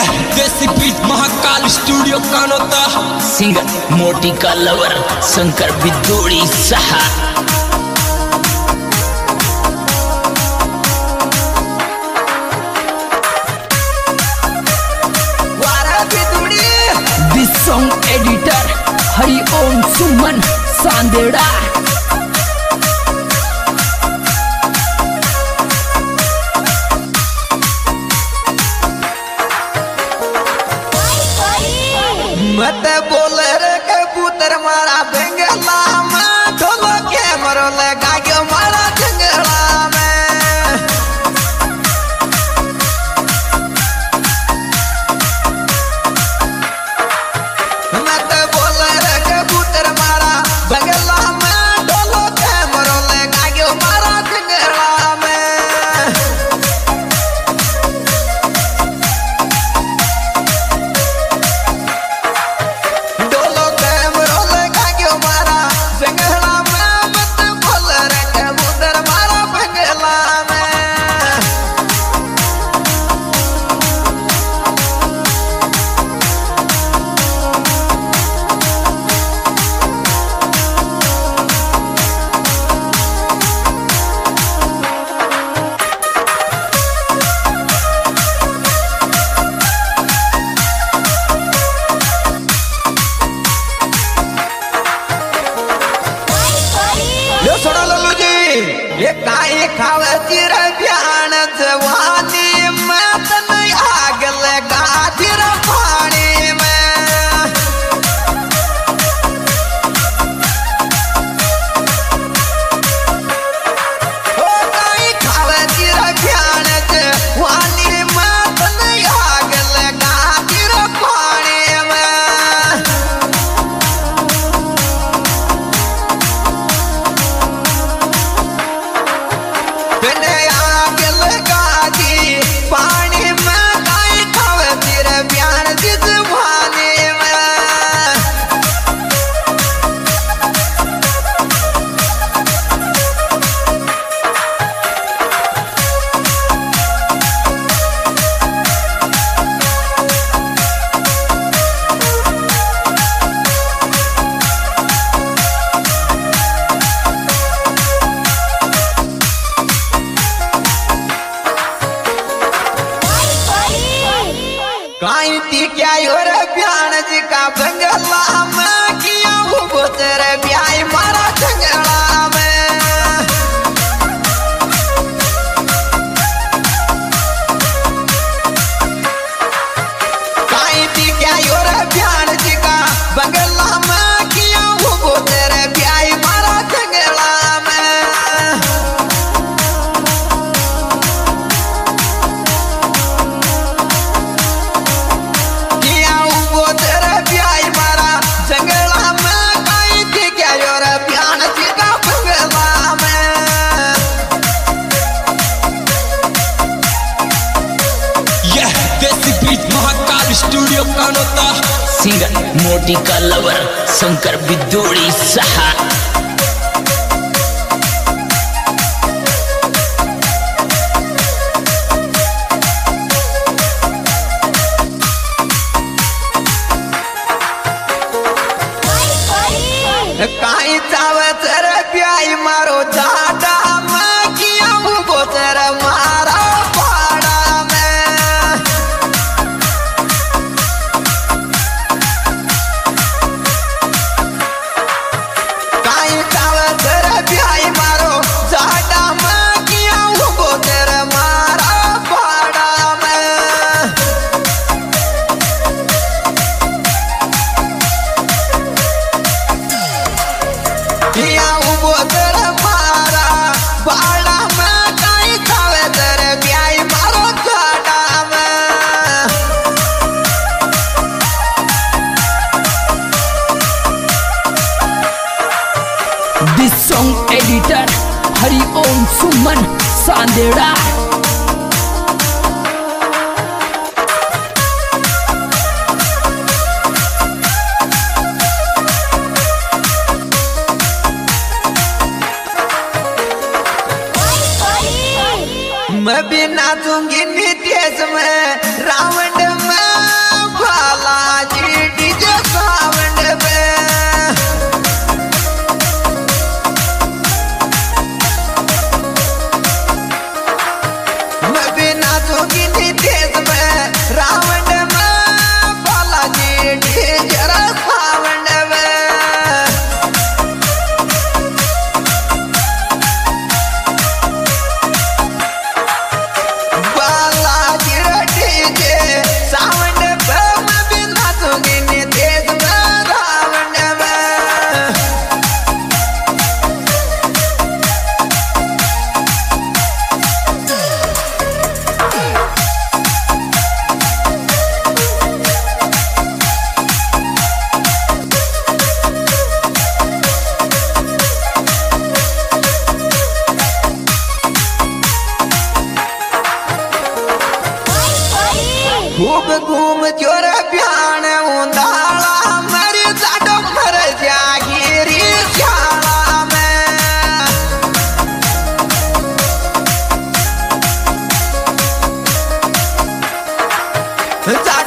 यह desi beat Mahakal studio Kanota singer मोटी का लवर शंकर बिदोड़ी सहा this song editor Hari Om Suman Sandera मत बोल रे कबूतर मारा बेंगला में ढोलो के मरो लगा के मारा जंगला में मत बोल रे कबूतर मारा बेंगला में ढोलो के मरो लगा के मारा जंगला में ये काई खावे चिर प्यान जवानी में तन आग लगा चिर पानी में ओ काई खावे चिर प्यान जवानी में तन आग लगा चिर पानी में काई ती क्या योर प्यान जी का बंगला में किया वो बोतर ब्याई मारा जंगला में काई ती क्या योर प्यान जी का बंगला में किया वो बोतर ब्याई मारा जंगला में स्टूडियो कानोता सिंगर मोटी का लवर शंकर बिदोड़ी सहा काई चावे तेरे प्याई मारो जाटा में किया वो तेरे मारा पाड़ा में काई चावे तेरे प्याई मारो जाटा में किया वो तेरे मारा पाड़ा में किया वो तेरे मारा बाड़ा में काई चावे तेरे ब्याई मारो जाटा में this song editor Hari Om Suman Sandera मैं भी नाचूंगी नितेश में रावण में खूब घूम चोर प्यान उंदाला मरी जाडो मर जागिरी शाला में